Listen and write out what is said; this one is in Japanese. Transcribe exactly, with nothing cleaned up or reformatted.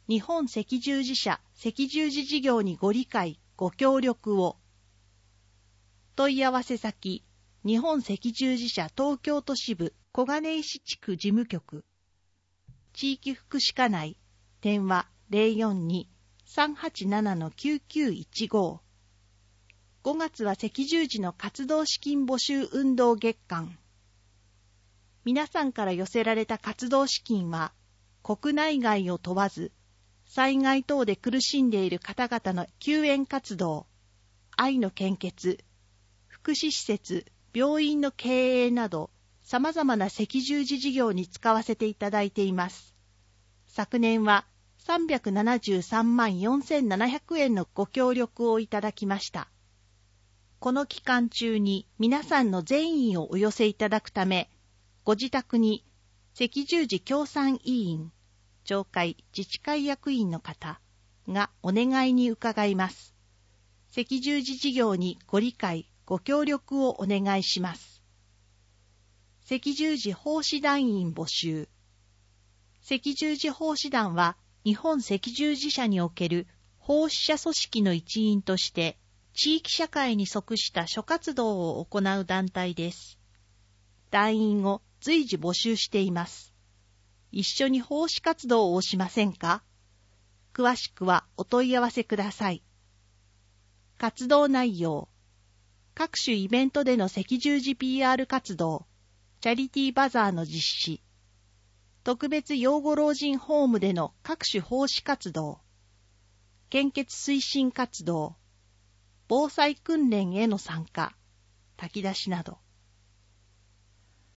日本赤十字社赤十字事業にご理解、ご協力を。問い合わせ先、日本赤十字社東京都支部小金石地区事務局。地域福祉課内、電話 ゼロよんに さんはちなな きゅうきゅういちご。ごがつは赤十字の活動資金募集運動月間。皆さんから寄せられた活動資金は、国内外を問わず、災害等で苦しんでいる方々の救援活動、愛の献血、福祉施設、病院の経営など、様々な赤十字事業に使わせていただいています。昨年はさんびゃくななじゅうさんまんよんせんななひゃくえんのご協力をいただきました。この期間中に皆さんの善意をお寄せいただくため、ご自宅に赤十字協賛委員、町会自治会役員の方がお願いに伺います。赤十字事業にご理解、ご協力をお願いします。赤十字奉仕団員募集。赤十字奉仕団は日本赤十字社における奉仕者組織の一員として地域社会に即した諸活動を行う団体です。団員を随時募集しています。一緒に奉仕活動をしませんか？詳しくはお問い合わせください。活動内容。各種イベントでの赤十字 ピーアール 活動、チャリティーバザーの実施、特別養護老人ホームでの各種奉仕活動、献血推進活動、防災訓練への参加、炊き出しなど。